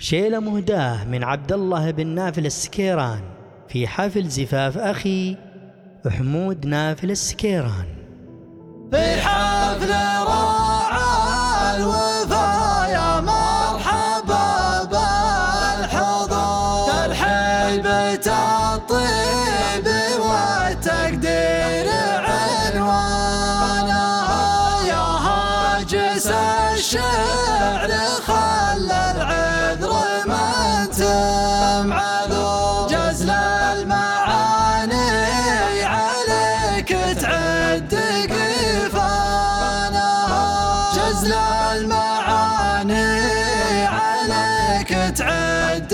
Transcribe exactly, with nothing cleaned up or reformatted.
شيلة مهداة من عبد الله بن نافل السكيران في حفل زفاف أخي حمود نافل السكيران. في حفل راعى الوفا يا مرحبا بالحضور، الحيبة الطيب والتقدير عنوانها، يا هاجس الشعر خلى العذر من تمعذور، جزل المعاني عليك تعد قفانها، جزل المعاني عليك تعد